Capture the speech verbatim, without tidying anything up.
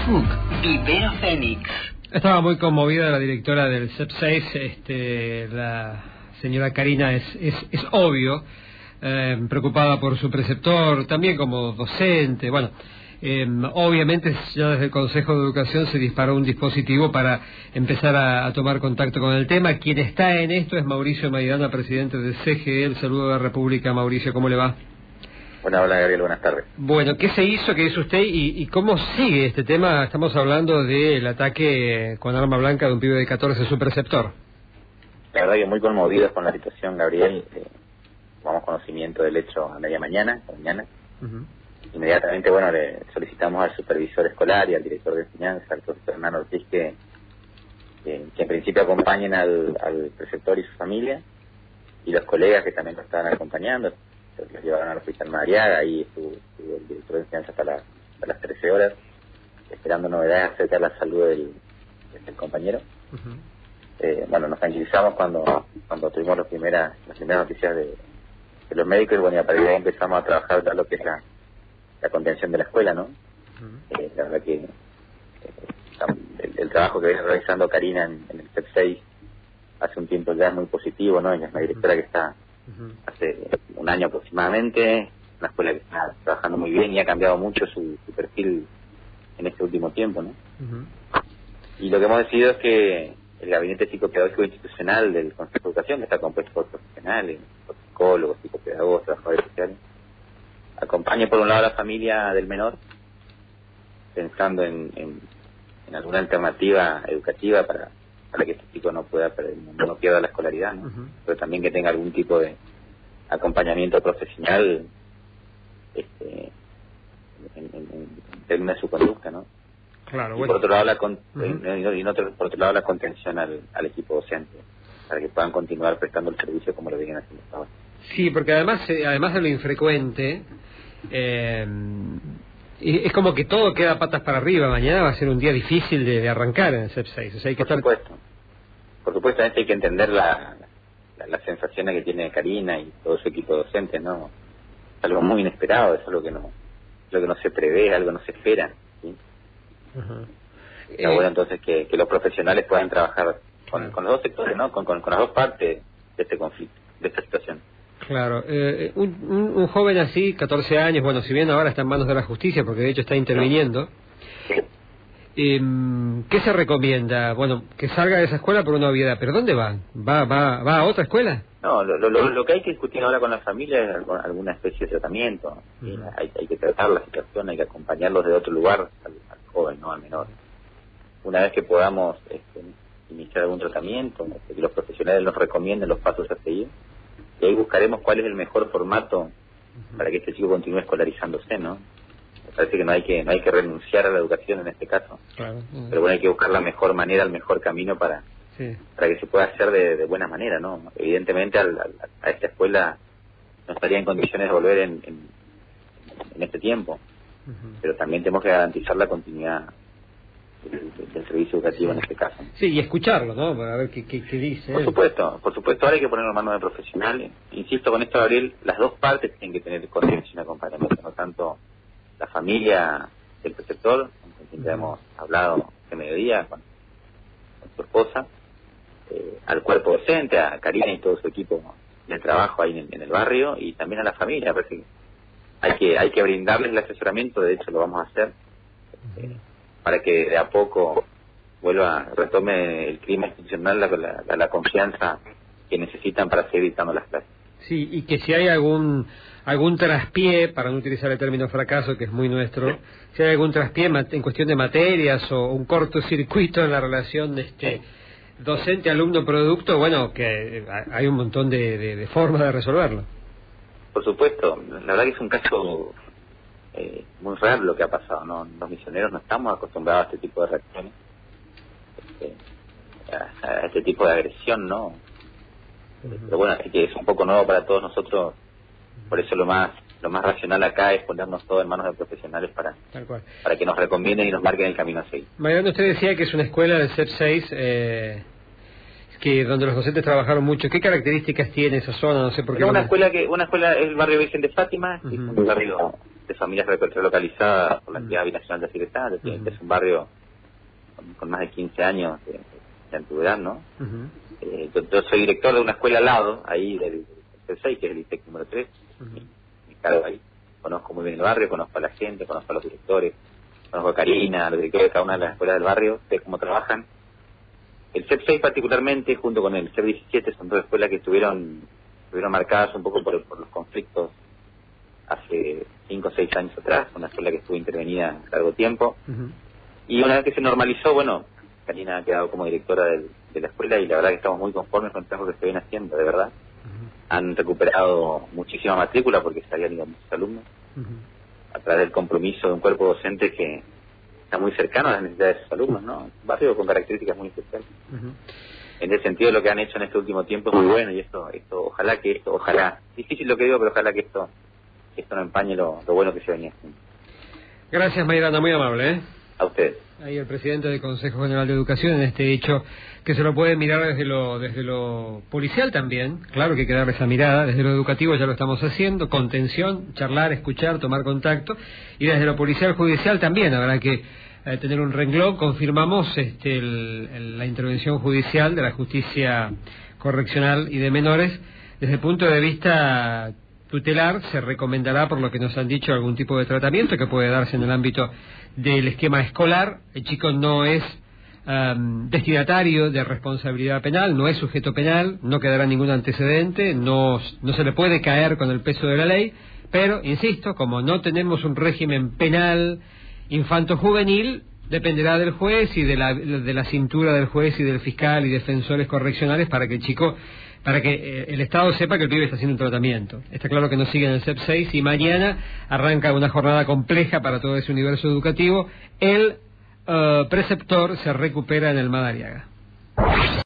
F U C, Ibero Fénix. Estaba muy conmovida la directora del C E P seis, este, la señora Karina, es, es, es obvio, eh, preocupada por su preceptor, también como docente. Bueno, eh, obviamente ya desde el Consejo de Educación se disparó un dispositivo para empezar a, a tomar contacto con el tema. Quien está en esto es Mauricio Maidana, presidente del C G E. El saludo de la República. Mauricio, ¿cómo le va? Hola, hola Gabriel, buenas tardes. Bueno, ¿qué se hizo, qué hizo usted y, y cómo sigue este tema? Estamos hablando del ataque con arma blanca de un pibe de catorce, su preceptor. La verdad que muy conmovidos con la situación, Gabriel. Eh, tomamos conocimiento del hecho a media mañana, mañana. Uh-huh. Inmediatamente, bueno, le solicitamos al supervisor escolar y al director de enseñanza, al profesor Hernán Ortiz, que, que, que en principio acompañen al, al preceptor y su familia, y los colegas que también lo estaban acompañando. Los llevaron al hospital Madariaga, ahí estuvo, estuvo el director de enseñanza hasta, la, hasta las trece horas, esperando novedades acerca de la salud del, del compañero. Uh-huh. eh, bueno, nos tranquilizamos cuando cuando tuvimos las primeras, las primeras noticias de, de los médicos, y bueno, y a partir de ahí empezamos a trabajar ya lo que es la, la contención de la escuela, ¿no? Uh-huh. eh, la verdad que eh, el, el trabajo que viene realizando Karina en, en el C E P seis hace un tiempo ya es muy positivo, ¿no? Ella es una directora que está Uh-huh. hace un año aproximadamente, una escuela que está trabajando muy bien y ha cambiado mucho su, su perfil en este último tiempo, ¿no? Uh-huh. Y lo que hemos decidido es que el gabinete psicopedagógico institucional del Consejo de Educación, que está compuesto por profesionales, por psicólogos, psicopedagogos, trabajadores sociales, acompañe por un lado a la familia del menor, pensando en, en, en alguna alternativa educativa para para que este chico no pueda perder, no, no pierda la escolaridad, ¿no? Uh-huh. Pero también que tenga algún tipo de acompañamiento profesional este, en, en, en términos de su conducta, ¿no? Claro, y bueno. por otro lado la con, Uh-huh. y no, por otro lado la contención al, al equipo docente, para que puedan continuar prestando el servicio como lo vienen haciendo hasta ahora. Sí, porque además eh, además de lo infrecuente, eh, es como que todo queda patas para arriba. Mañana va a ser un día difícil de, de arrancar en el C E P seis. O sea, hay que por estar... supuesto. Por supuesto, hay que entender la, la, las sensaciones que tiene Karina y todo su equipo docente, ¿no? Es algo muy inesperado, es algo que no, lo que no se prevé, algo no se espera, ¿sí? Uh-huh. Está eh... bueno entonces que, que los profesionales puedan trabajar con, uh-huh. con los dos sectores, ¿no? Con, con, con las dos partes de este conflicto, de esta situación. Claro, eh, un, un, un joven así, catorce años, bueno, si bien ahora está en manos de la justicia, porque de hecho está interviniendo, eh, ¿qué se recomienda? Bueno, que salga de esa escuela por una obviedad, pero ¿dónde va? ¿Va va, va a otra escuela? No, lo, lo, lo que hay que discutir ahora con la familia es alguna especie de tratamiento. ¿Sí? Uh-huh. hay, hay que tratar la situación, hay que acompañarlos de otro lugar al, al joven, no al menor. Una vez que podamos este, iniciar algún tratamiento, que los profesionales nos recomienden los pasos a seguir, y ahí buscaremos cuál es el mejor formato uh-huh. para que este chico continúe escolarizándose, ¿no? Me parece que no hay que no hay que renunciar a la educación en este caso. Claro. Uh-huh. Pero bueno, hay que buscar la mejor manera, el mejor camino para sí. para que se pueda hacer de, de buena manera, ¿no? Evidentemente al, al, a esta escuela no estaría en condiciones de volver en, en, en este tiempo, uh-huh. pero también tenemos que garantizar la continuidad Del, del servicio educativo en este caso. Sí, y escucharlo, ¿no? Para ver qué, qué, qué dice. Por supuesto, por supuesto, ahora hay que ponerlo en manos de profesionales. Insisto con esto, Gabriel, las dos partes tienen que tener contención y acompañamiento, no tanto la familia del preceptor, con quien ya hemos hablado este mediodía, con, con su esposa, eh, al cuerpo docente, a Karina y todo su equipo de trabajo ahí en, en el barrio, y también a la familia. Parece que hay que hay que brindarles el asesoramiento, de hecho lo vamos a hacer, eh, para que de a poco vuelva, retome el clima institucional, la, la, la confianza que necesitan para seguir dictando las clases. Sí, y que si hay algún algún traspié, para no utilizar el término fracaso, que es muy nuestro, sí. si hay algún traspié en cuestión de materias o un cortocircuito en la relación de este sí. docente, alumno, producto, bueno, que hay un montón de, de, de formas de resolverlo. Por supuesto, la verdad que es un caso... Eh, muy raro lo que ha pasado, ¿no? Los misioneros no estamos acostumbrados a este tipo de reacciones, este, a, a este tipo de agresión, ¿no? Uh-huh. Pero bueno, así que es un poco nuevo para todos nosotros, por eso lo más lo más racional acá es ponernos todo en manos de profesionales para para que nos recomienden y nos marquen el camino a seguir. Mariano, usted decía que es una escuela del C E P seis, eh, que donde los docentes trabajaron mucho. ¿Qué características tiene esa zona? No sé por qué. Es una escuela que una escuela es el barrio Virgen de Fátima, uh-huh. que es un barrio de familias relocalizadas por la entidad binacional de Acirestán, que uh-huh. es un barrio con, con más de quince años de, de antigüedad, ¿no? Uh-huh. eh, yo, yo soy director de una escuela al lado, ahí del C seis, que es el I T E C número tres, uh-huh. mi, mi cargo ahí. Conozco muy bien el barrio, conozco a la gente, conozco a los directores, conozco a Karina, a los directores de cada una de las escuelas del barrio, sé cómo trabajan. El C E P seis particularmente, junto con el C E P diecisiete, son dos escuelas que estuvieron, estuvieron marcadas un poco por, por los conflictos hace cinco o seis años atrás, una escuela que estuvo intervenida largo tiempo. Uh-huh. Y una vez que se normalizó, bueno, Karina ha quedado como directora del, de la escuela y la verdad que estamos muy conformes con el trabajo que se viene haciendo, de verdad. Uh-huh. Han recuperado muchísima matrícula porque se habían ido muchos alumnos, uh-huh. a través del compromiso de un cuerpo docente que está muy cercano a las necesidades de sus alumnos, ¿no? Un barrio con características muy especiales. Uh-huh. En ese sentido, lo que han hecho en este último tiempo es muy bueno y esto, esto ojalá que esto, ojalá, difícil lo que digo, pero ojalá que esto, que esto no empañe lo, lo bueno que se venía haciendo. Gracias, Mayrana, muy amable, ¿eh? A ustedes. Ahí el presidente del Consejo General de Educación en este hecho que se lo puede mirar desde lo desde lo policial también, claro que hay que darle esa mirada, desde lo educativo ya lo estamos haciendo, contención, charlar, escuchar, tomar contacto, y desde lo policial judicial también habrá que eh, tener un renglón. Confirmamos este, el, el, la intervención judicial de la justicia correccional y de menores. Desde el punto de vista tutelar se recomendará, por lo que nos han dicho, algún tipo de tratamiento que puede darse en el ámbito del esquema escolar. El chico no es um, destinatario de responsabilidad penal, no es sujeto penal, no quedará ningún antecedente, no, no se le puede caer con el peso de la ley, pero, insisto, como no tenemos un régimen penal infanto-juvenil, dependerá del juez y de la, de la cintura del juez y del fiscal y defensores correccionales para que el chico, para que eh, el Estado sepa que el pibe está haciendo un tratamiento. Está claro que nos sigue en el C E P seis y mañana arranca una jornada compleja para todo ese universo educativo. El uh, preceptor se recupera en el Madariaga.